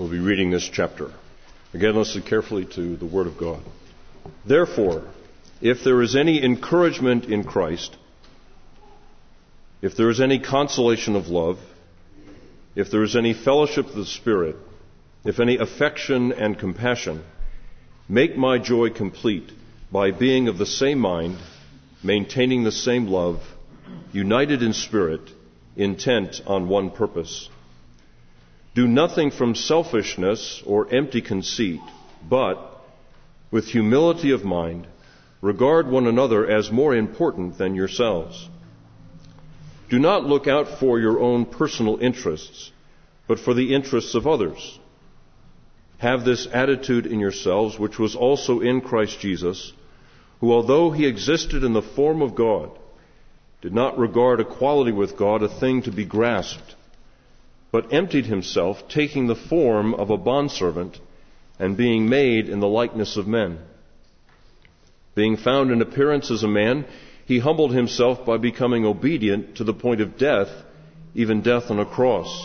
We'll be reading this chapter. Again, listen carefully to the Word of God. Therefore, if there is any encouragement in Christ, if there is any consolation of love, if there is any fellowship of the Spirit, if any affection and compassion, make my joy complete by being of the same mind, maintaining the same love, united in spirit, intent on one purpose. Do nothing from selfishness or empty conceit, but, with humility of mind, regard one another as more important than yourselves. Do not look out for your own personal interests, but for the interests of others. Have this attitude in yourselves, which was also in Christ Jesus, who, although he existed in the form of God, did not regard equality with God a thing to be grasped, but emptied himself, taking the form of a bondservant, and being made in the likeness of men. Being found in appearance as a man, he humbled himself by becoming obedient to the point of death, even death on a cross.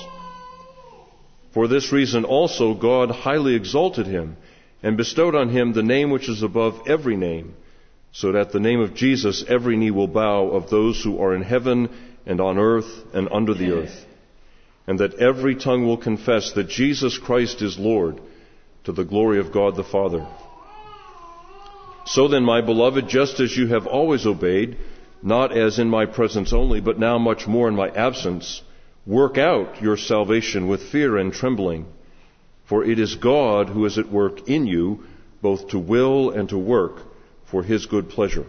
For this reason also God highly exalted him, and bestowed on him the name which is above every name, so that at the name of Jesus every knee will bow, of those who are in heaven and on earth and under the earth, and that every tongue will confess that Jesus Christ is Lord, to the glory of God the Father. So then, my beloved, just as you have always obeyed, not as in my presence only, but now much more in my absence, work out your salvation with fear and trembling, for it is God who is at work in you, both to will and to work for his good pleasure.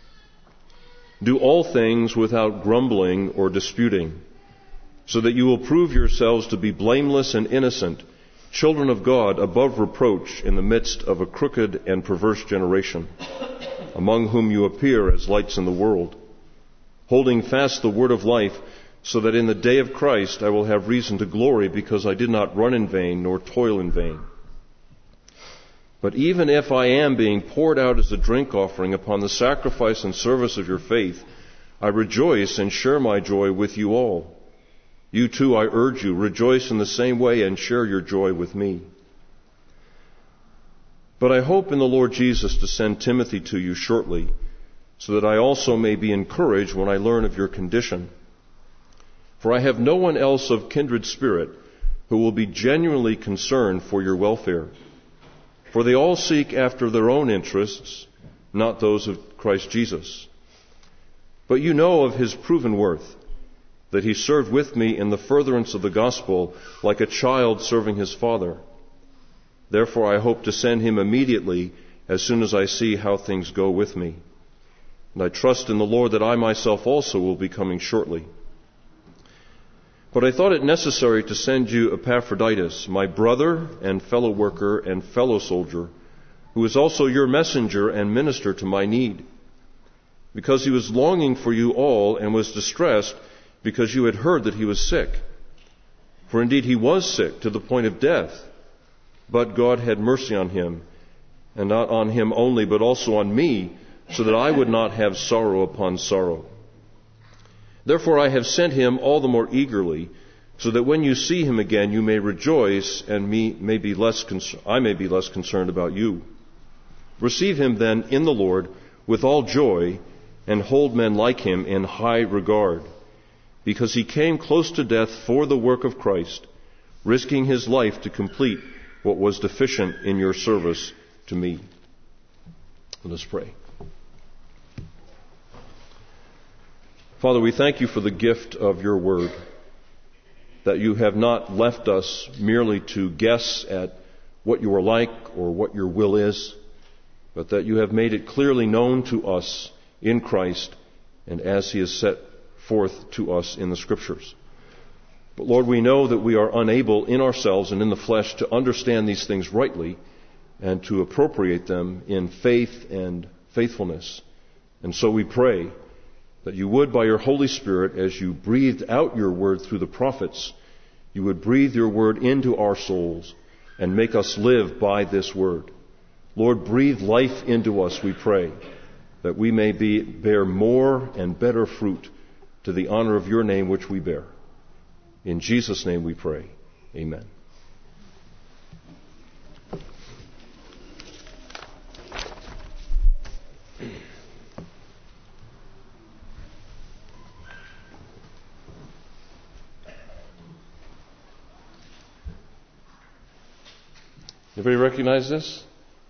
Do all things without grumbling or disputing, so that you will prove yourselves to be blameless and innocent, children of God above reproach in the midst of a crooked and perverse generation, among whom you appear as lights in the world, holding fast the word of life, so that in the day of Christ I will have reason to glory, because I did not run in vain nor toil in vain. But even if I am being poured out as a drink offering upon the sacrifice and service of your faith, I rejoice and share my joy with you all. You too, I urge you, rejoice in the same way and share your joy with me. But I hope in the Lord Jesus to send Timothy to you shortly, so that I also may be encouraged when I learn of your condition. For I have no one else of kindred spirit who will be genuinely concerned for your welfare. For they all seek after their own interests, not those of Christ Jesus. But you know of his proven worth, that he served with me in the furtherance of the gospel like a child serving his father. Therefore I hope to send him immediately as soon as I see how things go with me. And I trust in the Lord that I myself also will be coming shortly. But I thought it necessary to send you Epaphroditus, my brother and fellow worker and fellow soldier, who is also your messenger and minister to my need, because he was longing for you all and was distressed because you had heard that he was sick. For indeed he was sick to the point of death, but God had mercy on him, and not on him only, but also on me, so that I would not have sorrow upon sorrow. Therefore I have sent him all the more eagerly, so that when you see him again you may rejoice, and I may be less concerned about you. Receive him then in the Lord with all joy, and hold men like him in high regard, because he came close to death for the work of Christ, risking his life to complete what was deficient in your service to me. Let us pray. Father, we thank you for the gift of your word, that you have not left us merely to guess at what you are like or what your will is, but that you have made it clearly known to us in Christ and as he is set forth to us in the Scriptures. But Lord, we know that we are unable in ourselves and in the flesh to understand these things rightly and to appropriate them in faith and faithfulness. And so we pray that you would, by your Holy Spirit, as you breathed out your word through the prophets, you would breathe your word into our souls and make us live by this word. Lord, breathe life into us, we pray, that we may bear more and better fruit to the honor of your name which we bear. In Jesus' name we pray. Amen. Anybody recognize this?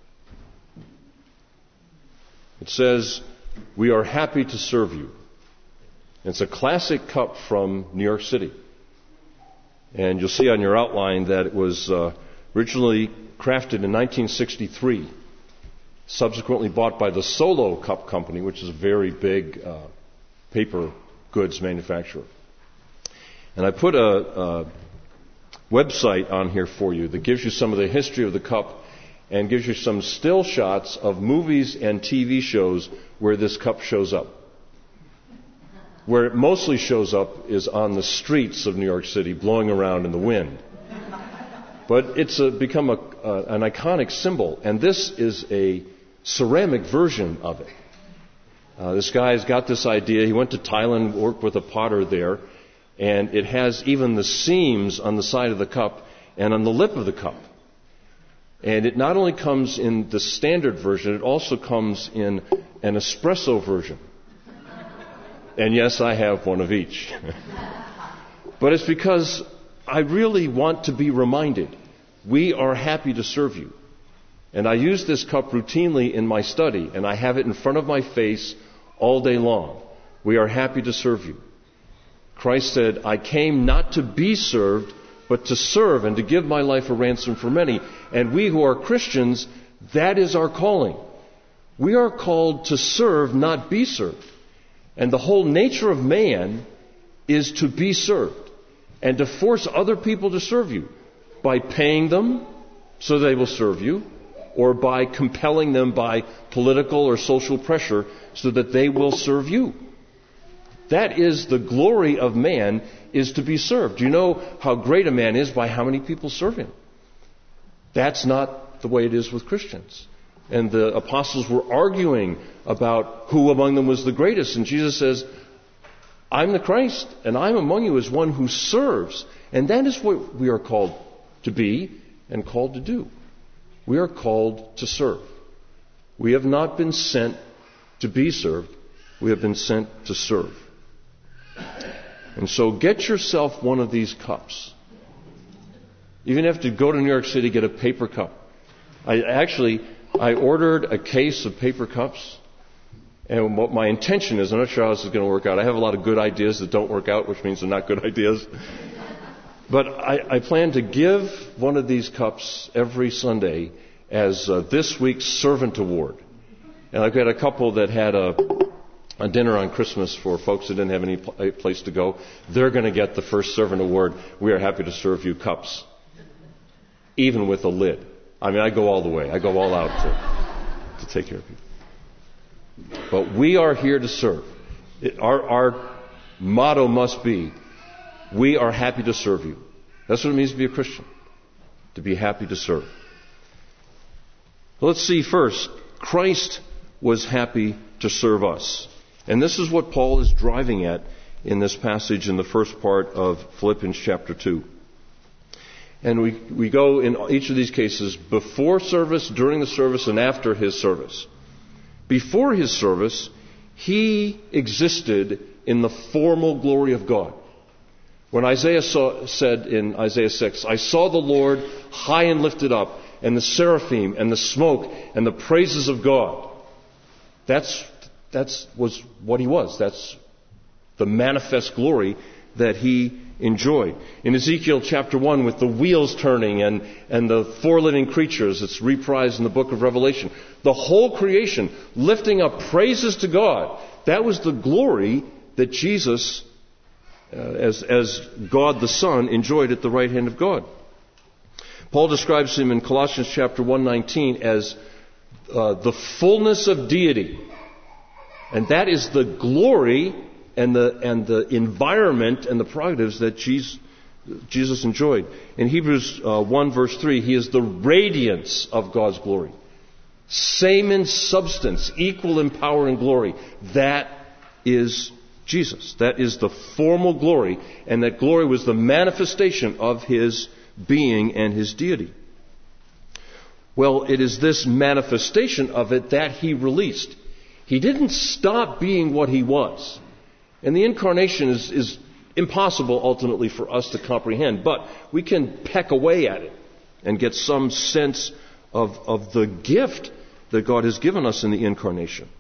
It says, "We are happy to serve you." It's a classic cup from New York City. And you'll see on your outline that it was originally crafted in 1963, subsequently bought by the Solo Cup Company, which is a very big paper goods manufacturer. And I put a website on here for you that gives you some of the history of the cup and gives you some still shots of movies and TV shows where this cup shows up. Where it mostly shows up is on the streets of New York City, blowing around in the wind. But it's become an iconic symbol, and this is a ceramic version of it. This guy's got this idea. He went to Thailand, worked with a potter there, and it has even the seams on the side of the cup and on the lip of the cup. And it not only comes in the standard version, it also comes in an espresso version. And yes, I have one of each. But it's because I really want to be reminded, we are happy to serve you. And I use this cup routinely in my study, and I have it in front of my face all day long. We are happy to serve you. Christ said, "I came not to be served, but to serve and to give my life a ransom for many." And we who are Christians, that is our calling. We are called to serve, not be served. And the whole nature of man is to be served and to force other people to serve you by paying them so they will serve you, or by compelling them by political or social pressure so that they will serve you. That is the glory of man, is to be served. You know how great a man is by how many people serve him. That's not the way it is with Christians. And the apostles were arguing about who among them was the greatest. And Jesus says, "I'm the Christ, and I'm among you as one who serves." And that is what we are called to be and called to do. We are called to serve. We have not been sent to be served. We have been sent to serve. And so get yourself one of these cups. You even have to go to New York City, get a paper cup. I ordered a case of paper cups. And what my intention is, I'm not sure how this is going to work out. I have a lot of good ideas that don't work out, which means they're not good ideas. But I plan to give one of these cups every Sunday as this week's Servant Award. And I've got a couple that had a dinner on Christmas for folks that didn't have any place to go. They're going to get the first Servant Award. We are happy to serve you cups, even with a lid. I mean, I go all the way. I go all out to take care of people. But we are here to serve. Our motto must be, we are happy to serve you. That's what it means to be a Christian, to be happy to serve. Let's see first, Christ was happy to serve us. And this is what Paul is driving at in this passage in the first part of Philippians chapter 2. And we go in each of these cases before service, during the service, and after his service. Before his service, he existed in the formal glory of God. When Isaiah said in Isaiah 6, "I saw the Lord high and lifted up, and the seraphim, and the smoke, and the praises of God." That was what he was. That's the manifest glory that he enjoyed. In Ezekiel chapter 1, with the wheels turning and the four living creatures, it's reprised in the book of Revelation. The whole creation lifting up praises to God. That was the glory that Jesus, as God the Son, enjoyed at the right hand of God. Paul describes him in Colossians chapter 1:19 as the fullness of deity. And that is the glory and the environment and the prerogatives that Jesus enjoyed. In Hebrews 1 verse 3, he is the radiance of God's glory. Same in substance, equal in power and glory. That is Jesus. That is the formal glory, and that glory was the manifestation of his being and his deity. Well, it is this manifestation of it that he released. He didn't stop being what he was. And the incarnation is impossible ultimately for us to comprehend, but we can peck away at it and get some sense of the gift that God has given us in the incarnation.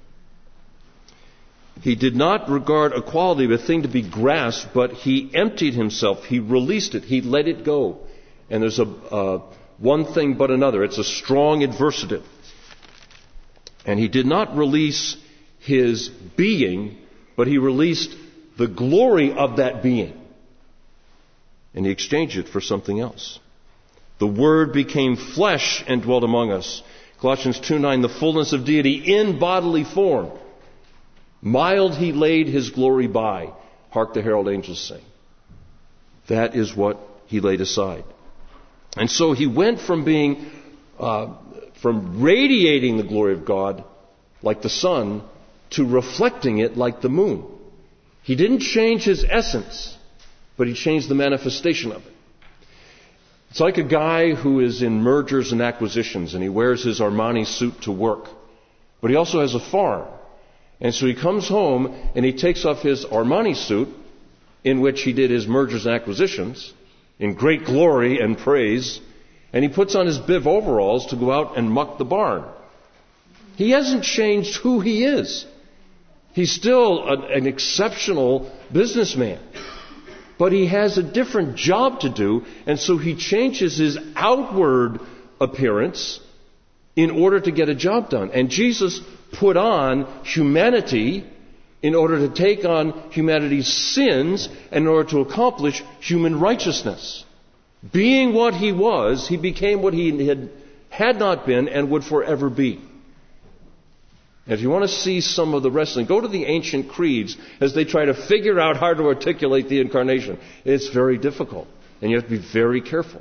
He did not regard equality a thing to be grasped, but he emptied himself. He released it. He let it go. And there's a one thing but another. It's a strong adversative. And he did not release his being, but he released the glory of that being. And he exchanged it for something else. The Word became flesh and dwelt among us. Colossians 2:9, the fullness of deity in bodily form. Mild he laid his glory by. Hark the herald angels sing. That is what he laid aside. And so he went from being, from radiating the glory of God like the sun to reflecting it like the moon. He didn't change his essence, but he changed the manifestation of it. It's like a guy who is in mergers and acquisitions and he wears his Armani suit to work. But he also has a farm. And so he comes home and he takes off his Armani suit in which he did his mergers and acquisitions in great glory and praise, and he puts on his Biv overalls to go out and muck the barn. He hasn't changed who he is. He's still an exceptional businessman. But he has a different job to do, and so he changes his outward appearance in order to get a job done. And Jesus put on humanity in order to take on humanity's sins and in order to accomplish human righteousness. Being what he was, he became what he had not been and would forever be. And if you want to see some of the wrestling, go to the ancient creeds as they try to figure out how to articulate the incarnation. It's very difficult, and you have to be very careful.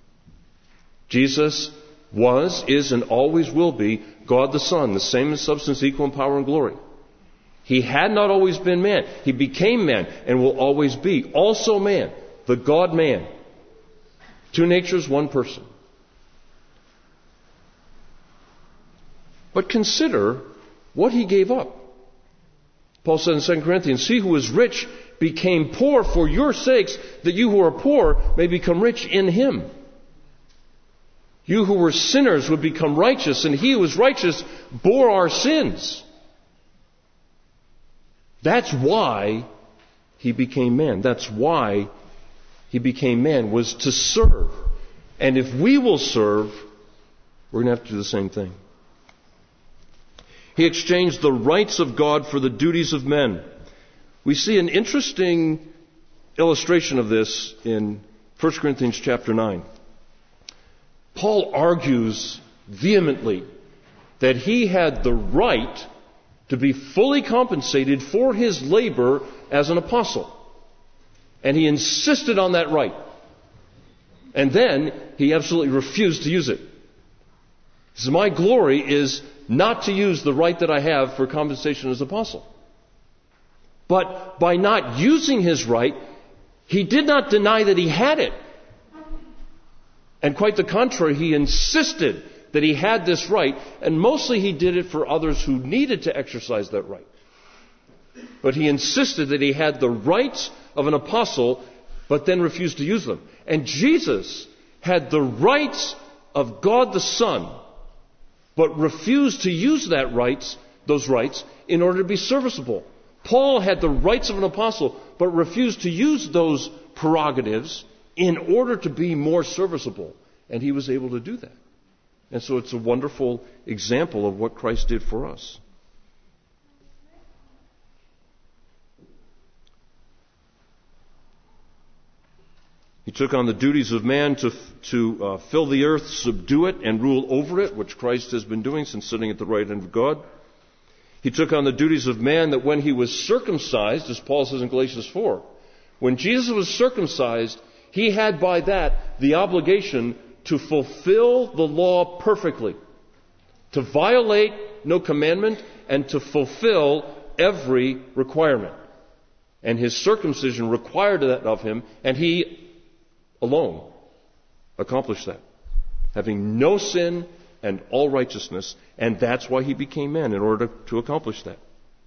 Jesus was, is, and always will be God the Son, the same in substance, equal in power and glory. He had not always been man. He became man and will always be. Also man, the God-man. Two natures, one person. But consider what he gave up. Paul said in 2 Corinthians, he who is rich became poor for your sakes, that you who are poor may become rich in him. You who were sinners would become righteous, and he who was righteous bore our sins. That's why he became man. That's why he became man, was to serve. And if we will serve, we're going to have to do the same thing. He exchanged the rights of God for the duties of men. We see an interesting illustration of this in 1 Corinthians chapter 9. Paul argues vehemently that he had the right to be fully compensated for his labor as an apostle. And he insisted on that right. And then he absolutely refused to use it. He says, my glory is not to use the right that I have for compensation as apostle. But by not using his right, he did not deny that he had it. And quite the contrary, he insisted that he had this right, and mostly he did it for others who needed to exercise that right. But he insisted that he had the rights of an apostle, but then refused to use them. And Jesus had the rights of God the Son, but refused to use those rights in order to be serviceable. Paul had the rights of an apostle, but refused to use those prerogatives in order to be more serviceable. And he was able to do that. And so it's a wonderful example of what Christ did for us. He took on the duties of man to fill the earth, subdue it, and rule over it, which Christ has been doing since sitting at the right hand of God. He took on the duties of man that when he was circumcised, as Paul says in Galatians 4, when Jesus was circumcised, he had by that the obligation to fulfill the law perfectly, to violate no commandment, and to fulfill every requirement. And his circumcision required that of him, and he alone accomplished that, having no sin and all righteousness, and that's why he became man, in order to accomplish that.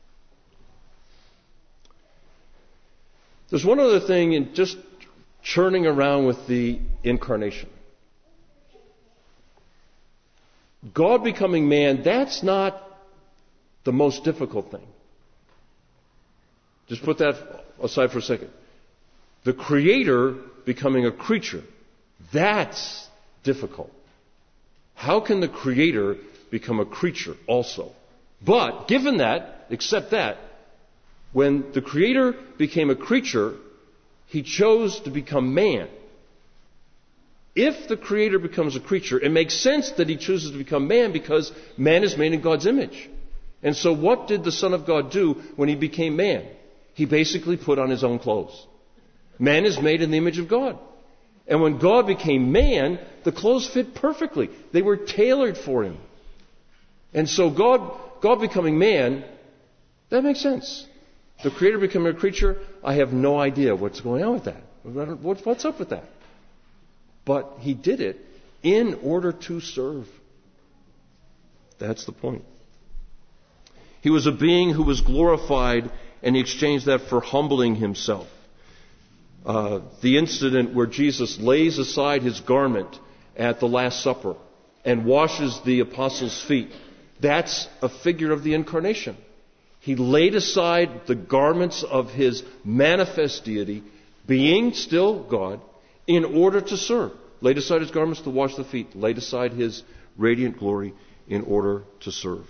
There's one other thing in just churning around with the incarnation. God becoming man, that's not the most difficult thing. Just put that aside for a second. The Creator becoming a creature, that's difficult. How can the Creator become a creature also? But, given that, accept that, when the Creator became a creature, He chose to become man. If the Creator becomes a creature, it makes sense that He chooses to become man because man is made in God's image. And so what did the Son of God do when He became man? He basically put on His own clothes. Man is made in the image of God. And when God became man, the clothes fit perfectly. They were tailored for Him. And so God becoming man, that makes sense. The Creator becoming a creature, I have no idea what's going on with that. What's up with that? But He did it in order to serve. That's the point. He was a being who was glorified, and He exchanged that for humbling Himself. The incident where Jesus lays aside His garment at the Last Supper and washes the apostles' feet, that's a figure of the incarnation. He laid aside the garments of His manifest deity, being still God, in order to serve. Laid aside His garments to wash the feet. Laid aside His radiant glory in order to serve.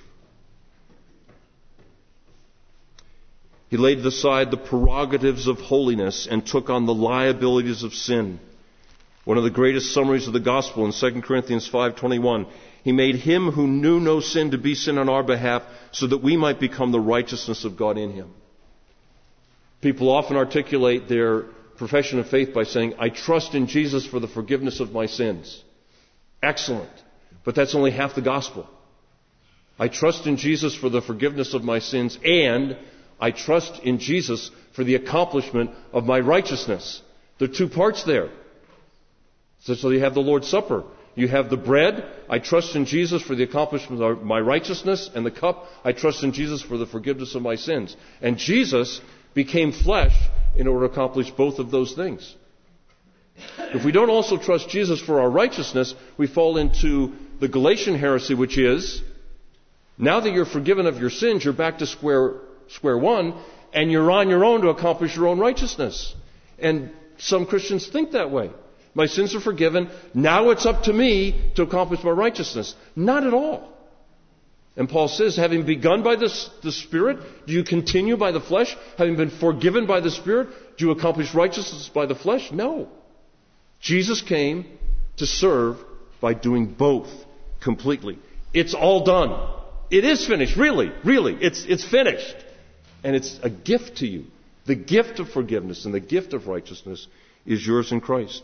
He laid aside the prerogatives of holiness and took on the liabilities of sin. One of the greatest summaries of the gospel in 2 Corinthians 5:21. He made Him who knew no sin to be sin on our behalf so that we might become the righteousness of God in Him. People often articulate their profession of faith by saying, I trust in Jesus for the forgiveness of my sins. Excellent. But that's only half the gospel. I trust in Jesus for the forgiveness of my sins, and I trust in Jesus for the accomplishment of my righteousness. There are two parts there. So you have the Lord's Supper. You have the bread. I trust in Jesus for the accomplishment of my righteousness. And the cup. I trust in Jesus for the forgiveness of my sins. And Jesus became flesh in order to accomplish both of those things. If we don't also trust Jesus for our righteousness, we fall into the Galatian heresy, which is, now that you're forgiven of your sins, you're back to square one, and you're on your own to accomplish your own righteousness. And some Christians think that way. My sins are forgiven. Now it's up to me to accomplish my righteousness. Not at all. And Paul says, having begun by the Spirit, do you continue by the flesh? Having been forgiven by the Spirit, do you accomplish righteousness by the flesh? No. Jesus came to serve by doing both completely. It's all done. It is finished. Really. It's finished. And it's a gift to you. The gift of forgiveness and the gift of righteousness is yours in Christ.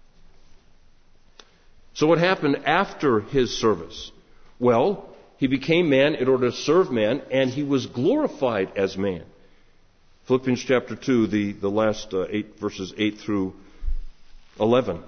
So what happened after His service? Well, He became man in order to serve man, and He was glorified as man. Philippians chapter 2, the last 8 verses 8 through 11.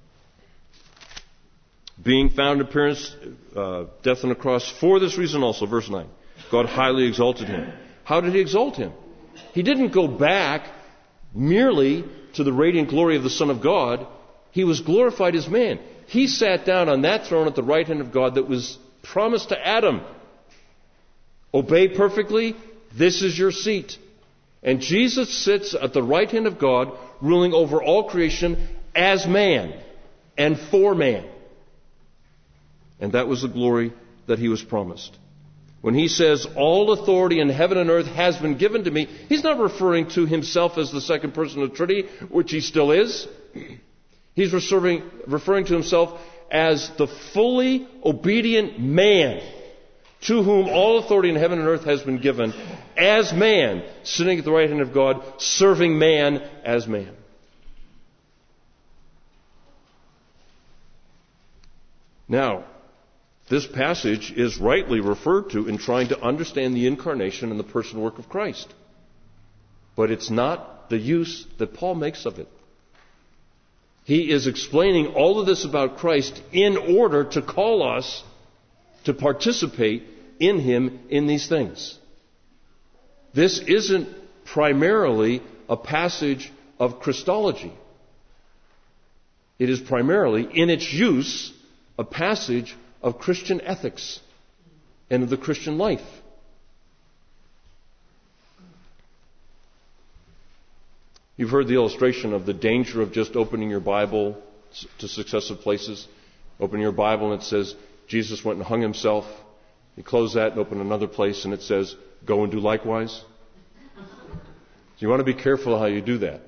Being found in appearance, death on the cross, for this reason also, verse 9, God highly exalted Him. How did He exalt Him? He didn't go back merely to the radiant glory of the Son of God. He was glorified as man. He sat down on that throne at the right hand of God that was promised to Adam. Obey perfectly, this is your seat. And Jesus sits at the right hand of God, ruling over all creation as man and for man. And that was the glory that He was promised. When He says, all authority in heaven and earth has been given to me, He's not referring to Himself as the second person of the Trinity, which He still is. He's referring to Himself as the fully obedient man to whom all authority in heaven and earth has been given as man, sitting at the right hand of God, serving man as man. Now, this passage is rightly referred to in trying to understand the incarnation and the personal work of Christ. But it's not the use that Paul makes of it. He is explaining all of this about Christ in order to call us to participate in Him in these things. This isn't primarily a passage of Christology. It is primarily, in its use, a passage of Christian ethics and of the Christian life. You've heard the illustration of the danger of just opening your Bible to successive places. Open your Bible and it says, Jesus went and hung himself. You close that and open another place and it says, go and do likewise. So you want to be careful how you do that.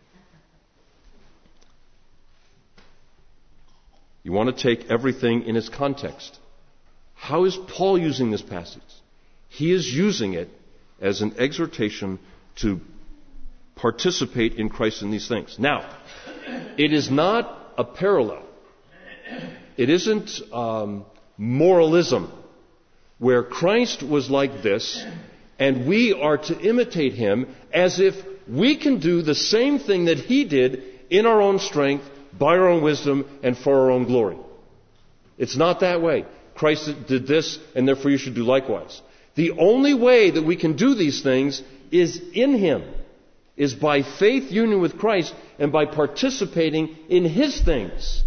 You want to take everything in its context. How is Paul using this passage? He is using it as an exhortation to participate in Christ in these things. Now, it is not a parallel. It isn't moralism, where Christ was like this, and we are to imitate him as if we can do the same thing that he did in our own strength, by our own wisdom, and for our own glory. It's not that way. Christ did this, and therefore you should do likewise. The only way that we can do these things is in him, is by faith union with Christ and by participating in his things.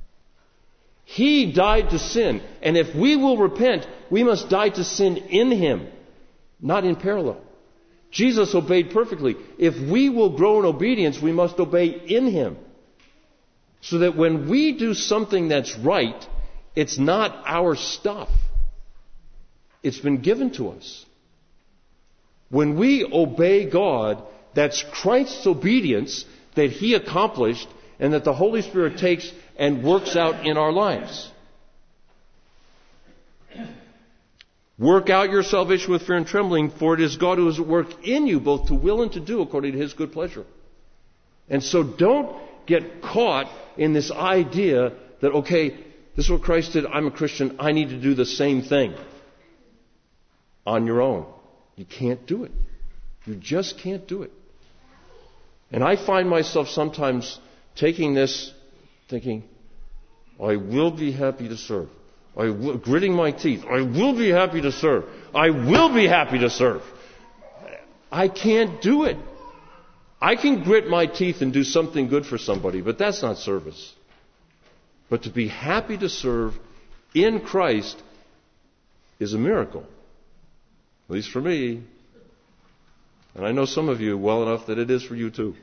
He died to sin, and if we will repent, we must die to sin in him, not in parallel. Jesus obeyed perfectly. If we will grow in obedience, we must obey in him. So that when we do something that's right, it's not our stuff. It's been given to us. When we obey God, that's Christ's obedience that he accomplished and that the Holy Spirit takes and works out in our lives. Work out your salvation with fear and trembling, for it is God who is at work in you, both to will and to do according to his good pleasure. And so don't get caught in this idea that, okay, this is what Christ did, I'm a Christian, I need to do the same thing on your own. You can't do it. You just can't do it. And I find myself sometimes taking this, thinking, I will be happy to serve. Gritting my teeth. I will be happy to serve. I will be happy to serve. I can't do it. I can grit my teeth and do something good for somebody, but that's not service. But to be happy to serve in Christ is a miracle. At least for me. And I know some of you well enough that it is for you too.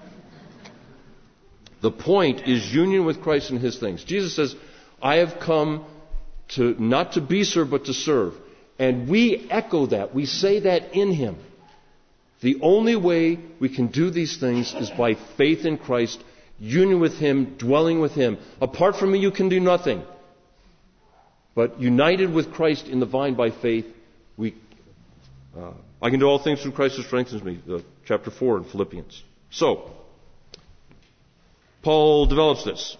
The point is union with Christ in his things. Jesus says, I have come to not to be served, but to serve. And we echo that. We say that in him. The only way we can do these things is by faith in Christ, union with him, dwelling with him. Apart from me, you can do nothing. But united with Christ in the vine by faith, I can do all things through Christ who strengthens me. Chapter 4 in Philippians. So, Paul develops this.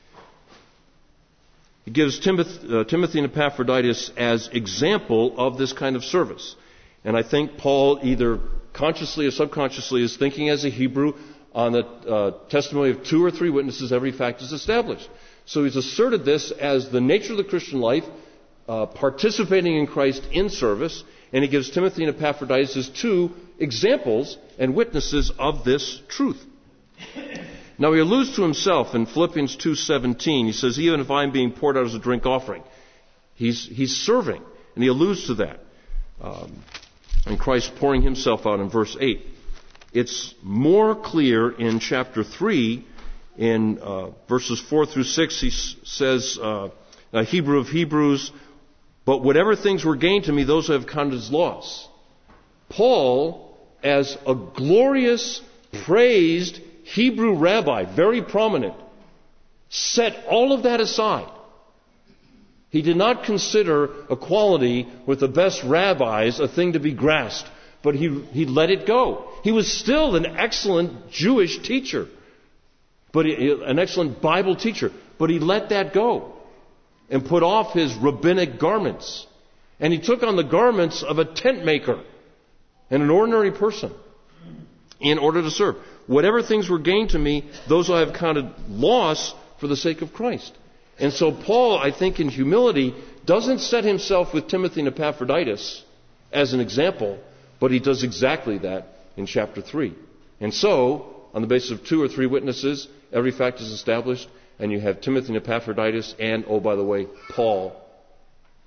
He gives Timothy and Epaphroditus as example of this kind of service. And I think Paul, either consciously or subconsciously, is thinking as a Hebrew on the testimony of 2 or 3 witnesses, every fact is established. So he's asserted this as the nature of the Christian life, participating in Christ in service, and he gives Timothy and Epaphroditus as 2 examples and witnesses of this truth. Now he alludes to himself in Philippians 2:17. He says, even if I'm being poured out as a drink offering, he's serving, and he alludes to that. And Christ pouring himself out in verse 8. It's more clear in chapter 3, in verses 4 through 6. He says, Hebrew of Hebrews, but whatever things were gained to me, those I have counted as loss. Paul, as a glorious, praised Hebrew rabbi, very prominent, set all of that aside. He did not consider equality with the best rabbis a thing to be grasped, but he let it go. He was still an excellent Jewish teacher, but an excellent Bible teacher, but he let that go and put off his rabbinic garments. And he took on the garments of a tent maker and an ordinary person in order to serve. Whatever things were gained to me, those I have counted loss for the sake of Christ. And so Paul, I think in humility, doesn't set himself with Timothy and Epaphroditus as an example, but he does exactly that in chapter 3. And so, on the basis of 2 or 3 witnesses, every fact is established, and you have Timothy and Epaphroditus and, oh, by the way, Paul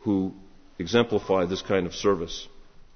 who exemplify this kind of service.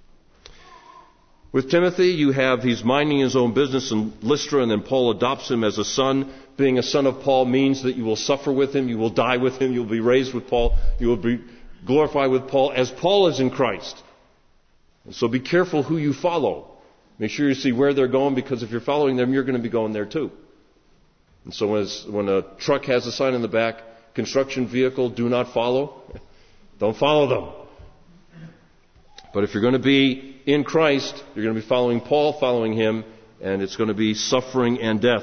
With Timothy, he's minding his own business in Lystra, and then Paul adopts him as a son. Being a son of Paul means that you will suffer with him, you will die with him, you will be raised with Paul, you will be glorified with Paul, as Paul is in Christ. And so be careful who you follow. Make sure you see where they're going, because if you're following them, you're going to be going there too. And so when a truck has a sign in the back, construction vehicle, do not follow, don't follow them. But if you're going to be in Christ, you're going to be following Paul, following him, and it's going to be suffering and death.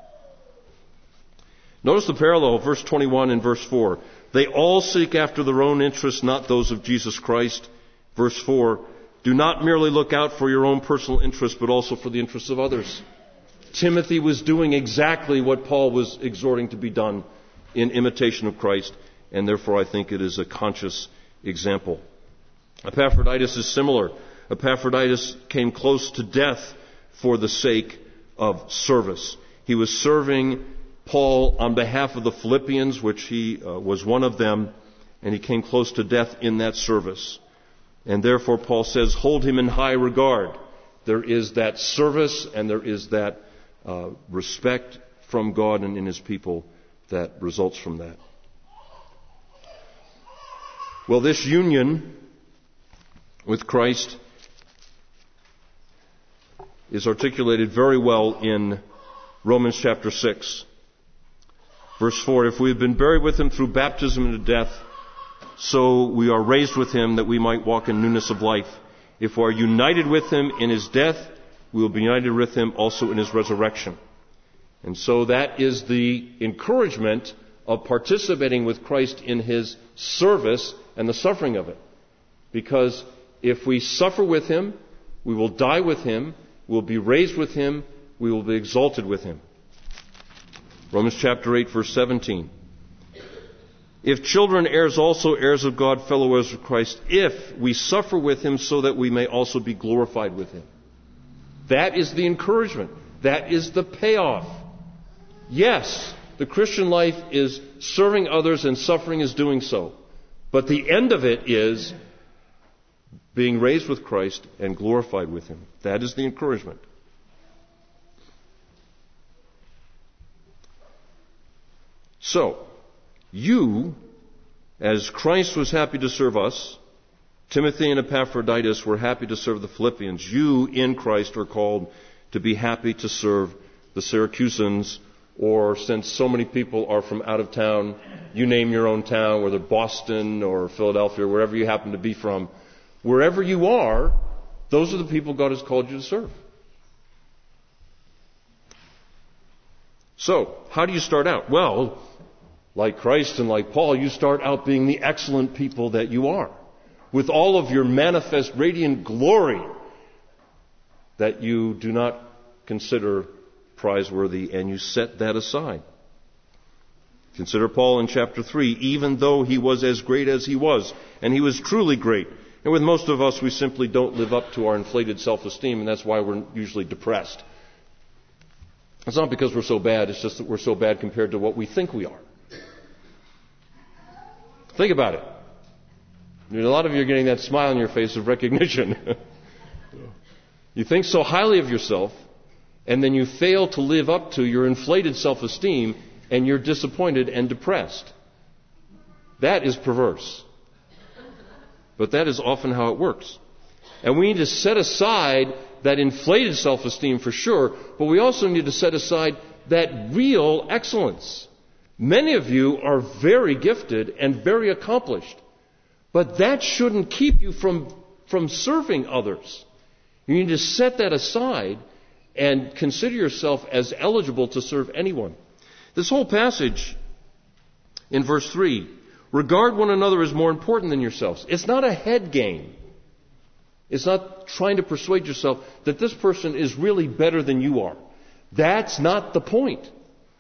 Notice the parallel, verse 21 and verse 4. They all seek after their own interests, not those of Jesus Christ. Verse 4, do not merely look out for your own personal interests, but also for the interests of others. Timothy was doing exactly what Paul was exhorting to be done in imitation of Christ, and therefore I think it is a conscious example. Epaphroditus is similar. Epaphroditus came close to death for the sake of service. He was serving Paul on behalf of the Philippians, which he was one of them, and he came close to death in that service. And therefore Paul says, hold him in high regard. There is that service and there is that respect from God and in his people that results from that. Well, this union with Christ is articulated very well in Romans chapter 6. Verse 4, if we have been buried with him through baptism into death, so we are raised with him that we might walk in newness of life. If we are united with him in his death, we will be united with him also in his resurrection. And so that is the encouragement of participating with Christ in his service and the suffering of it. Because if we suffer with him, we will die with him, we will be raised with him, we will be exalted with him. Romans chapter 8, verse 17. If children, heirs also, heirs of God, fellow heirs of Christ, if we suffer with him so that we may also be glorified with him. That is the encouragement. That is the payoff. Yes, the Christian life is serving others and suffering is doing so. But the end of it is being raised with Christ and glorified with him. That is the encouragement. So, you, as Christ was happy to serve us, Timothy and Epaphroditus were happy to serve the Philippians. You, in Christ, are called to be happy to serve the Syracusans, or since so many people are from out of town, you name your own town, whether Boston or Philadelphia, or wherever you happen to be from. Wherever you are, those are the people God has called you to serve. So, how do you start out? Well, like Christ and like Paul, you start out being the excellent people that you are, with all of your manifest radiant glory that you do not consider prizeworthy, and you set that aside. Consider Paul in chapter 3, even though he was as great as he was, and he was truly great. And with most of us, we simply don't live up to our inflated self-esteem, and that's why we're usually depressed. It's not because we're so bad, it's just that we're so bad compared to what we think we are. Think about it. A lot of you are getting that smile on your face of recognition. You think so highly of yourself, and then you fail to live up to your inflated self-esteem, and you're disappointed and depressed. That is perverse. But that is often how it works. And we need to set aside that inflated self-esteem for sure, but we also need to set aside that real excellence. Many of you are very gifted and very accomplished, but that shouldn't keep you from serving others. You need to set that aside and consider yourself as eligible to serve anyone. This whole passage in verse 3, regard one another as more important than yourselves. It's not a head game. It's not trying to persuade yourself that this person is really better than you are. That's not the point.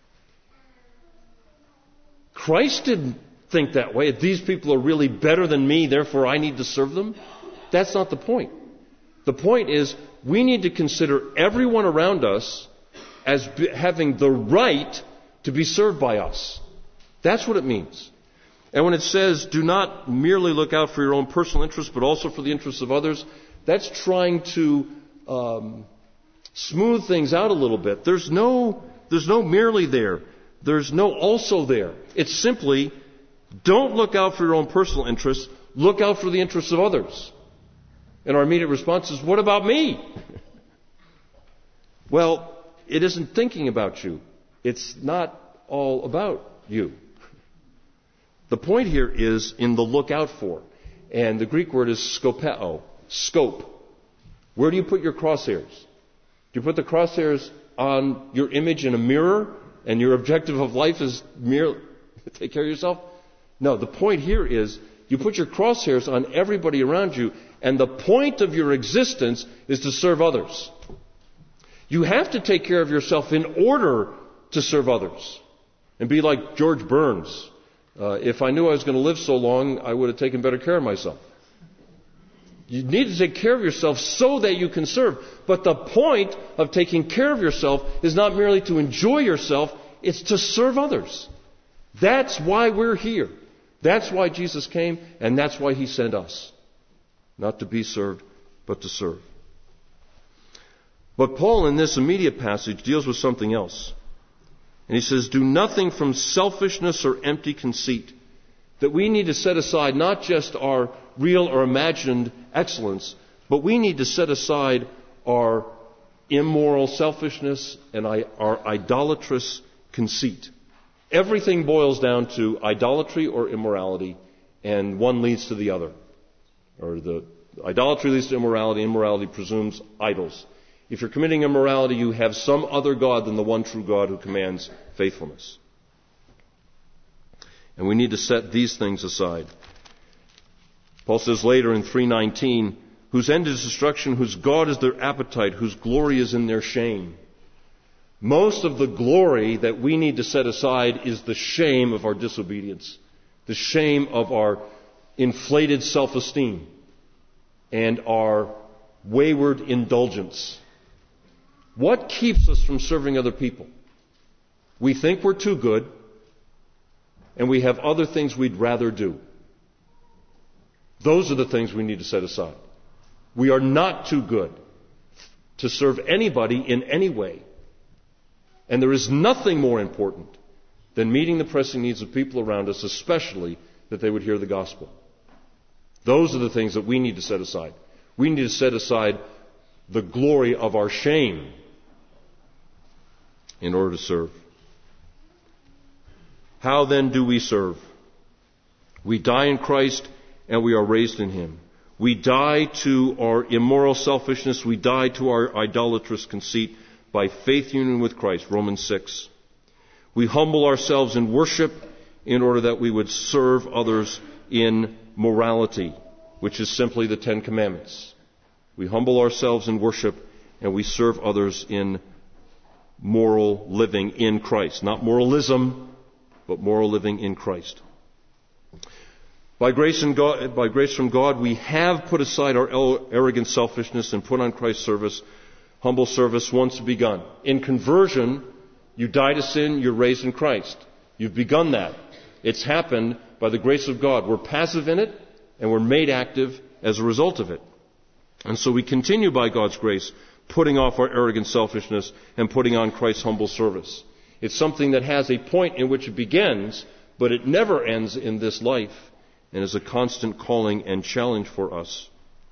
Christ didn't think that way. These people are really better than me, therefore I need to serve them. That's not the point. The point is we need to consider everyone around us as having the right to be served by us. That's what it means. And when it says, do not merely look out for your own personal interests, but also for the interests of others, that's trying to smooth things out a little bit. There's no merely there. There's no also there. It's simply, don't look out for your own personal interests, look out for the interests of others. And our immediate response is, what about me? Well, it isn't thinking about you. It's not all about you. The point here is in the look out for. And the Greek word is skopeo, scope. Where do you put your crosshairs? Do you put the crosshairs on your image in a mirror and your objective of life is merely take care of yourself? No, the point here is you put your crosshairs on everybody around you, and the point of your existence is to serve others. You have to take care of yourself in order to serve others. And be like George Burns. If I knew I was going to live so long, I would have taken better care of myself. You need to take care of yourself so that you can serve. But the point of taking care of yourself is not merely to enjoy yourself, it's to serve others. That's why we're here. That's why Jesus came, and that's why He sent us. Not to be served, but to serve. But Paul, in this immediate passage, deals with something else. And he says, do nothing from selfishness or empty conceit. That we need to set aside not just our real or imagined excellence, but we need to set aside our immoral selfishness and our idolatrous conceit. Everything boils down to idolatry or immorality, and one leads to the other. Or the idolatry leads to immorality, immorality presumes idols. If you're committing immorality, you have some other God than the one true God who commands faithfulness. And we need to set these things aside. Paul says later in 3:19, whose end is destruction, whose God is their appetite, whose glory is in their shame. Most of the glory that we need to set aside is the shame of our disobedience, the shame of our inflated self-esteem, and our wayward indulgence. What keeps us from serving other people? We think we're too good, and we have other things we'd rather do. Those are the things we need to set aside. We are not too good to serve anybody in any way. And there is nothing more important than meeting the pressing needs of people around us, especially that they would hear the gospel. Those are the things that we need to set aside. We need to set aside the glory of our shame in order to serve. How then do we serve? We die in Christ and we are raised in Him. We die to our immoral selfishness. We die to our idolatrous conceit by faith union with Christ, Romans 6. We humble ourselves in worship in order that we would serve others in morality, which is simply the Ten Commandments. We humble ourselves in worship and we serve others in moral living in Christ. Not moralism, but moral living in Christ. By grace from God, we have put aside our arrogant selfishness and put on Christ's service, humble service once begun. In conversion, you die to sin, you're raised in Christ. You've begun that. It's happened by the grace of God. We're passive in it, and we're made active as a result of it. And so we continue by God's grace, putting off our arrogant selfishness and putting on Christ's humble service. It's something that has a point in which it begins, but it never ends in this life, and is a constant calling and challenge for us.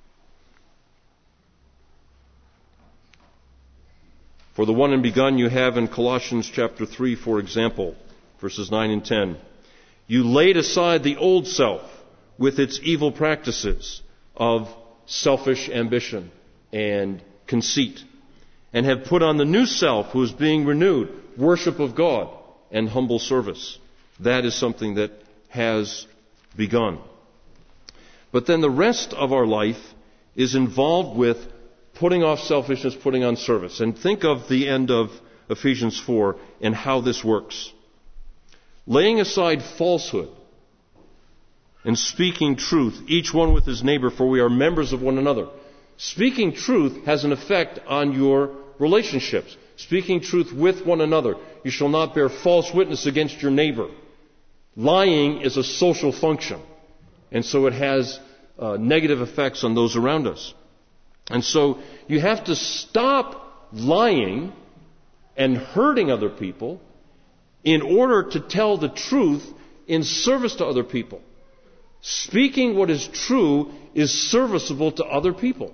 For the one and begun you have in Colossians chapter 3, for example, verses 9 and 10. You laid aside the old self with its evil practices of selfish ambition and conceit, and have put on the new self who is being renewed, worship of God and humble service. That is something that has begun. But then the rest of our life is involved with putting off selfishness, putting on service. And think of the end of Ephesians 4 and how this works. Laying aside falsehood and speaking truth, each one with his neighbor, for we are members of one another. Speaking truth has an effect on your relationships. Speaking truth with one another. You shall not bear false witness against your neighbor. Lying is a social function, and so it has negative effects on those around us. And so you have to stop lying and hurting other people in order to tell the truth in service to other people. Speaking what is true is serviceable to other people.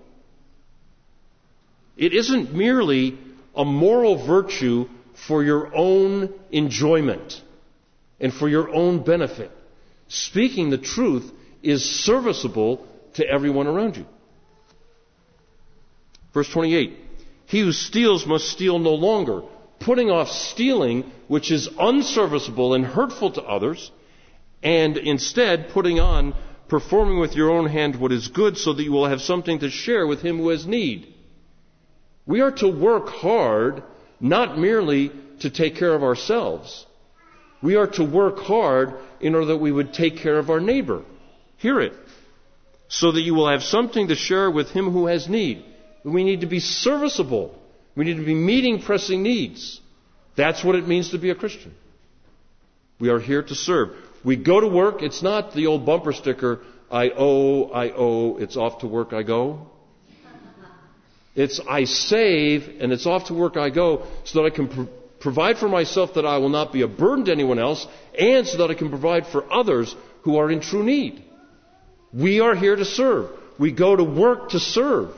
It isn't merely a moral virtue for your own enjoyment and for your own benefit. Speaking the truth is serviceable to everyone around you. Verse 28, he who steals must steal no longer, putting off stealing, which is unserviceable and hurtful to others, and instead putting on performing with your own hand what is good, so that you will have something to share with him who has need. We are to work hard, not merely to take care of ourselves. We are to work hard in order that we would take care of our neighbor. Hear it. So that you will have something to share with him who has need. We need to be serviceable. We need to be meeting pressing needs. That's what it means to be a Christian. We are here to serve. We go to work. It's not the old bumper sticker, I owe, it's off to work I go. It's I save, and it's off to work I go, so that I can provide for myself, that I will not be a burden to anyone else, and so that I can provide for others who are in true need. We are here to serve. We go to work to serve.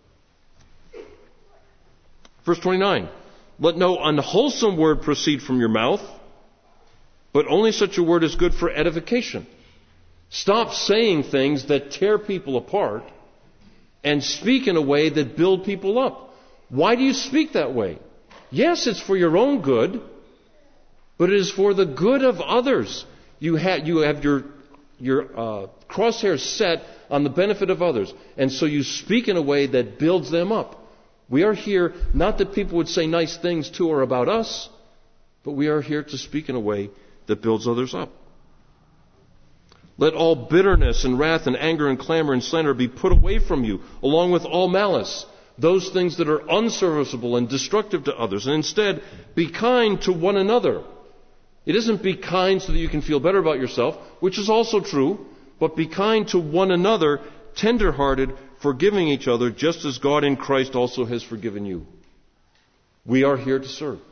Verse 29, let no unwholesome word proceed from your mouth, but only such a word as good for edification. Stop saying things that tear people apart and speak in a way that build people up. Why do you speak that way? Yes, it's for your own good, but it is for the good of others. You have your crosshairs set on the benefit of others, and so you speak in a way that builds them up. We are here not that people would say nice things to or about us, but we are here to speak in a way that builds others up. Let all bitterness and wrath and anger and clamor and slander be put away from you, along with all malice, those things that are unserviceable and destructive to others, and instead be kind to one another. It isn't be kind so that you can feel better about yourself, which is also true, but be kind to one another, tender-hearted, forgiving each other, just as God in Christ also has forgiven you. We are here to serve.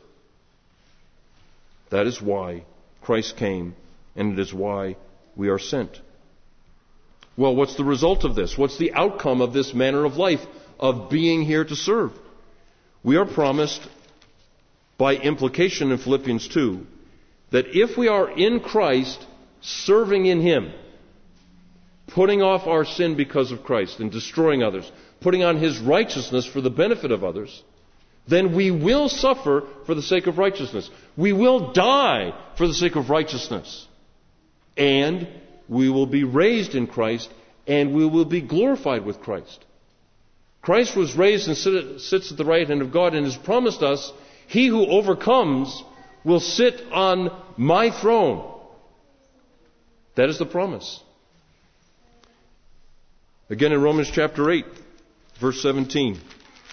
That is why Christ came, and it is why we are sent. Well, what's the result of this? What's the outcome of this manner of life, of being here to serve? We are promised, by implication in Philippians 2, that if we are in Christ, serving in Him, putting off our sin because of Christ and destroying others, putting on His righteousness for the benefit of others, then we will suffer for the sake of righteousness. We will die for the sake of righteousness. And we will be raised in Christ, and we will be glorified with Christ. Christ was raised and sits at the right hand of God, and has promised us, he who overcomes will sit on my throne. That is the promise. Again in Romans chapter 8, verse 17.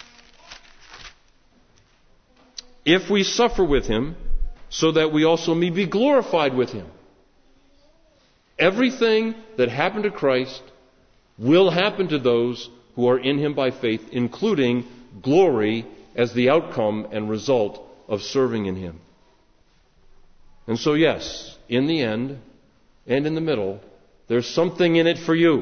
If we suffer with him, so that we also may be glorified with him. Everything that happened to Christ will happen to those who are in him by faith, including glory as the outcome and result of serving in him. And so, yes, in the end and in the middle, there's something in it for you.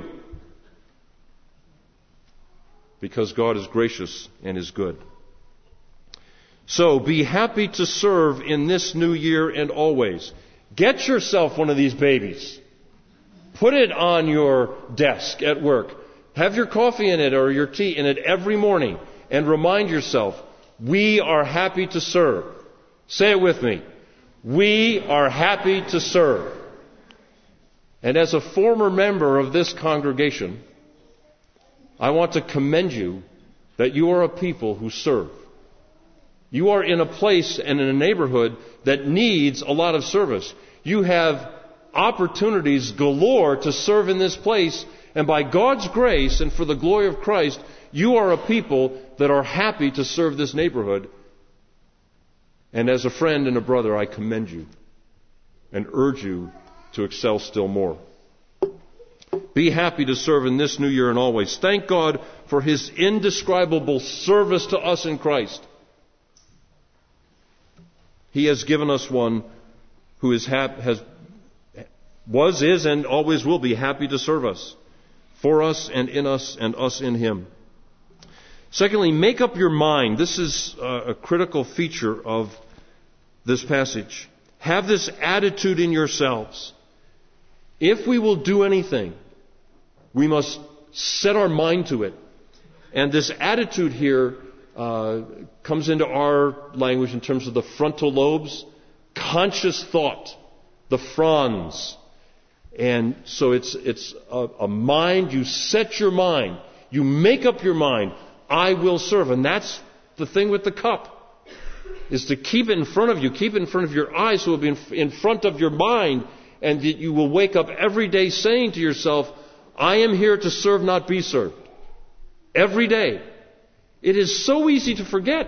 Because God is gracious and is good. So, be happy to serve in this new year and always. Get yourself one of these babies. Put it on your desk at work. Have your coffee in it or your tea in it every morning. And remind yourself, we are happy to serve. Say it with me. We are happy to serve. And as a former member of this congregation, I want to commend you that you are a people who serve. You are in a place and in a neighborhood that needs a lot of service. You have opportunities galore to serve in this place, and by God's grace and for the glory of Christ, you are a people that are happy to serve this neighborhood. And as a friend and a brother, I commend you and urge you to excel still more. Be happy to serve in this new year and always. Thank God for His indescribable service to us in Christ. He has given us one who is, and always will be happy to serve us, for us and us in Him. Secondly, make up your mind. This is a critical feature of this passage. Have this attitude in yourselves. If we will do anything, we must set our mind to it. And this attitude here comes into our language in terms of the frontal lobes, conscious thought, the frons. And so it's a mind, you set your mind, you make up your mind, I will serve. And that's the thing with the cup, is to keep it in front of you, keep it in front of your eyes, so it will be in front of your mind, and that you will wake up every day saying to yourself, I am here to serve, not be served. Every day. It is so easy to forget.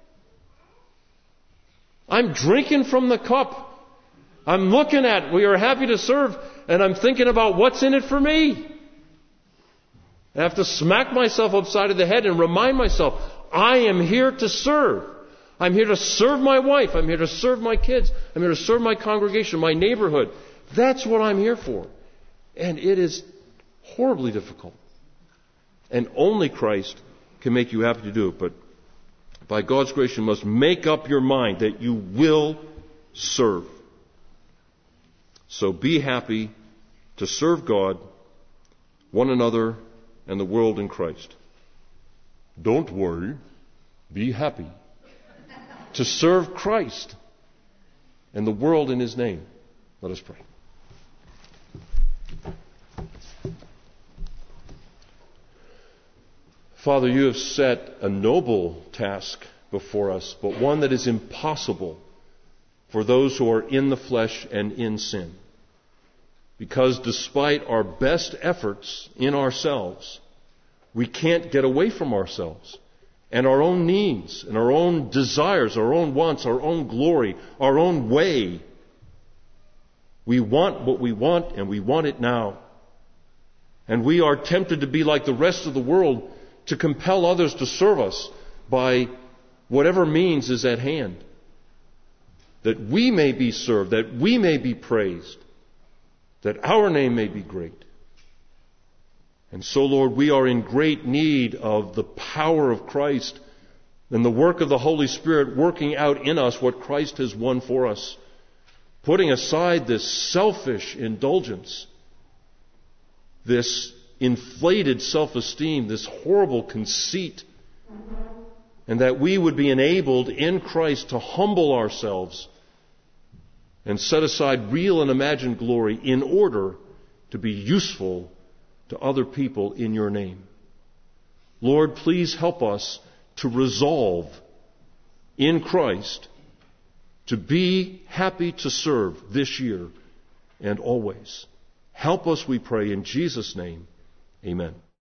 I'm drinking from the cup. I'm looking at, we are happy to serve, and I'm thinking about what's in it for me. I have to smack myself upside of the head and remind myself, I am here to serve. I'm here to serve my wife. I'm here to serve my kids. I'm here to serve my congregation, my neighborhood. That's what I'm here for. And it is horribly difficult. And only Christ can make you happy to do it. But by God's grace, you must make up your mind that you will serve. So be happy to serve God, one another, and the world in Christ. Don't worry. Be happy to serve Christ and the world in His name. Let us pray. Father, you have set a noble task before us, but one that is impossible for those who are in the flesh and in sin. Because despite our best efforts in ourselves, we can't get away from ourselves and our own needs and our own desires, our own wants, our own glory, our own way. We want what we want, and we want it now. And we are tempted to be like the rest of the world, to compel others to serve us by whatever means is at hand, that we may be served, that we may be praised, that our name may be great. And so, Lord, we are in great need of the power of Christ and the work of the Holy Spirit working out in us what Christ has won for us, putting aside this selfish indulgence, this inflated self-esteem, this horrible conceit, and that we would be enabled in Christ to humble ourselves and set aside real and imagined glory in order to be useful to other people in your name. Lord, please help us to resolve in Christ to be happy to serve this year and always. Help us, we pray, in Jesus' name. Amen.